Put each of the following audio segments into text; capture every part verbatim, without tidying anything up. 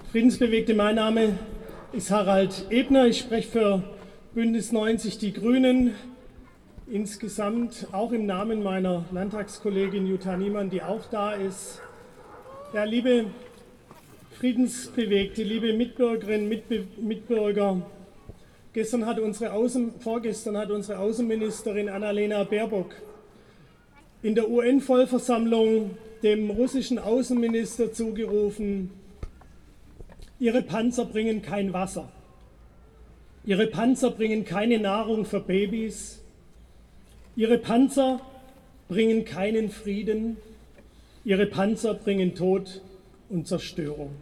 Friedensbewegte, mein Name ist Harald Ebner, ich spreche für Bündnis neunzig Die Grünen, insgesamt auch im Namen meiner Landtagskollegin Jutta Niemann, die auch da ist. Ja, liebe Friedensbewegte, liebe Mitbürgerinnen, Mitbe Mitbürger, gestern hat unsere Außen, vorgestern hat unsere Außenministerin Annalena Baerbock in der U N-Vollversammlung dem russischen Außenminister zugerufen: Ihre Panzer bringen kein Wasser, Ihre Panzer bringen keine Nahrung für Babys, Ihre Panzer bringen keinen Frieden, Ihre Panzer bringen Tod und Zerstörung.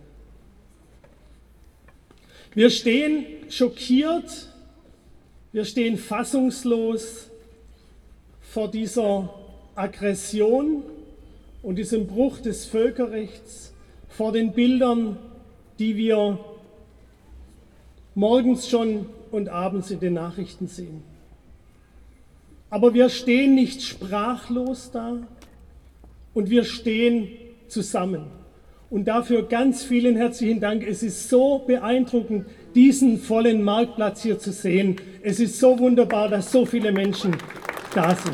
Wir stehen schockiert, wir stehen fassungslos vor dieser Aggression und diesem Bruch des Völkerrechts, vor den Bildern, die wir morgens schon und abends in den Nachrichten sehen. Aber wir stehen nicht sprachlos da und wir stehen zusammen. Und dafür ganz vielen herzlichen Dank. Es ist so beeindruckend, diesen vollen Marktplatz hier zu sehen. Es ist so wunderbar, dass so viele Menschen da sind.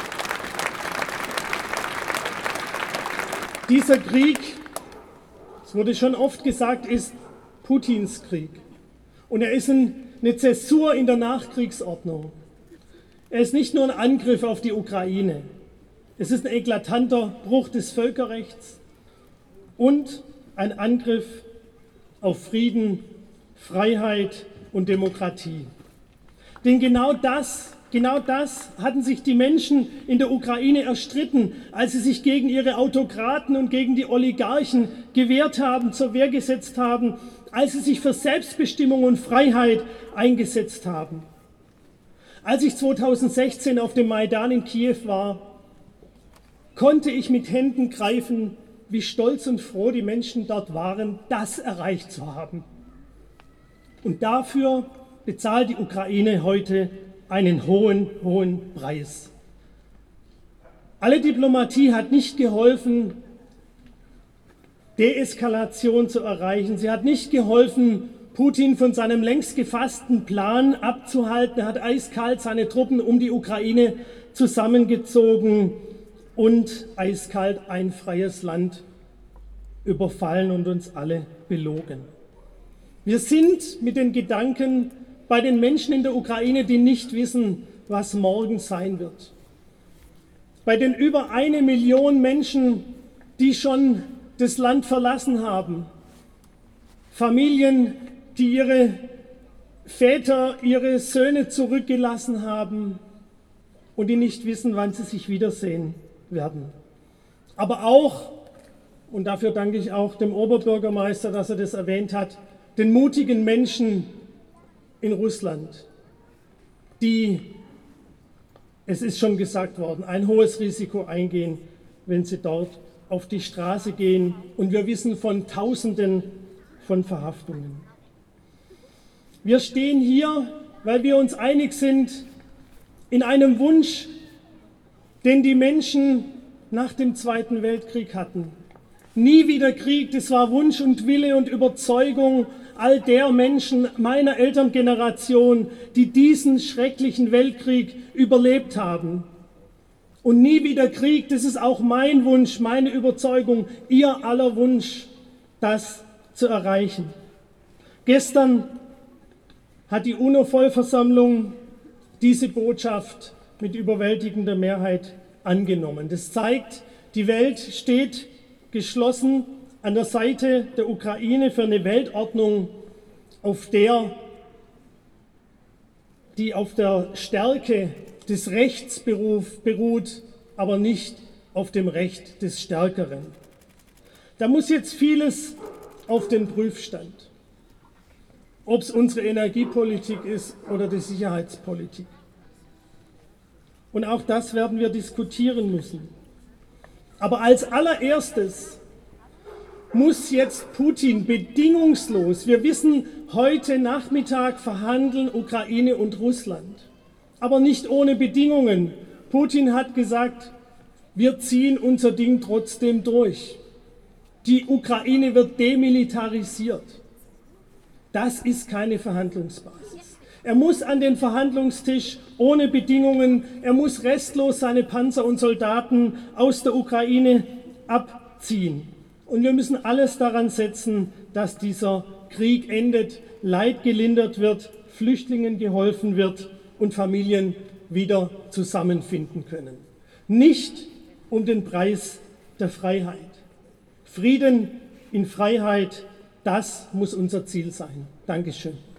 Dieser Krieg, es wurde schon oft gesagt, ist Putins Krieg. Und er ist eine Zäsur in der Nachkriegsordnung. Er ist nicht nur ein Angriff auf die Ukraine. Es ist ein eklatanter Bruch des Völkerrechts und ein Angriff auf Frieden, Freiheit und Demokratie. Denn genau das, genau das hatten sich die Menschen in der Ukraine erstritten, als sie sich gegen ihre Autokraten und gegen die Oligarchen gewehrt haben, zur Wehr gesetzt haben, als sie sich für Selbstbestimmung und Freiheit eingesetzt haben. Als ich zweitausendsechzehn auf dem Maidan in Kiew war, konnte ich mit Händen greifen, wie stolz und froh die Menschen dort waren, das erreicht zu haben. Und dafür bezahlt die Ukraine heute einen hohen, hohen Preis. Alle Diplomatie hat nicht geholfen, Deeskalation zu erreichen. Sie hat nicht geholfen, Putin von seinem längst gefassten Plan abzuhalten. Er hat eiskalt seine Truppen um die Ukraine zusammengezogen und eiskalt ein freies Land überfallen und uns alle belogen. Wir sind mit den Gedanken bei den Menschen in der Ukraine, die nicht wissen, was morgen sein wird. Bei den über eine Million Menschen, die schon das Land verlassen haben. Familien, die ihre Väter, ihre Söhne zurückgelassen haben und die nicht wissen, wann sie sich wiedersehen werden. Aber auch, und dafür danke ich auch dem Oberbürgermeister, dass er das erwähnt hat, den mutigen Menschen in Russland, die, es ist schon gesagt worden, ein hohes Risiko eingehen, wenn sie dort auf die Straße gehen. Und wir wissen von Tausenden von Verhaftungen. Wir stehen hier, weil wir uns einig sind in einem Wunsch, den die Menschen nach dem Zweiten Weltkrieg hatten. Nie wieder Krieg, das war Wunsch und Wille und Überzeugung all der Menschen meiner Elterngeneration, die diesen schrecklichen Weltkrieg überlebt haben. Und nie wieder Krieg, das ist auch mein Wunsch, meine Überzeugung, ihr aller Wunsch, das zu erreichen. Gestern hat die UNO-Vollversammlung diese Botschaft mit überwältigender Mehrheit angenommen. Das zeigt, die Welt steht geschlossen an der Seite der Ukraine für eine Weltordnung, auf der, die auf der Stärke des Rechts beruht, aber nicht auf dem Recht des Stärkeren. Da muss jetzt vieles auf den Prüfstand, ob es unsere Energiepolitik ist oder die Sicherheitspolitik. Und auch das werden wir diskutieren müssen. Aber als allererstes muss jetzt Putin bedingungslos, wir wissen, heute Nachmittag verhandeln Ukraine und Russland, aber nicht ohne Bedingungen. Putin hat gesagt, wir ziehen unser Ding trotzdem durch. die Ukraine wird demilitarisiert. Das ist keine Verhandlungsbasis. Er muss an den Verhandlungstisch ohne Bedingungen, er muss restlos seine Panzer und Soldaten aus der Ukraine abziehen. Und wir müssen alles daran setzen, dass dieser Krieg endet, Leid gelindert wird, Flüchtlingen geholfen wird und Familien wieder zusammenfinden können. Nicht um den Preis der Freiheit. Frieden in Freiheit, das muss unser Ziel sein. Dankeschön.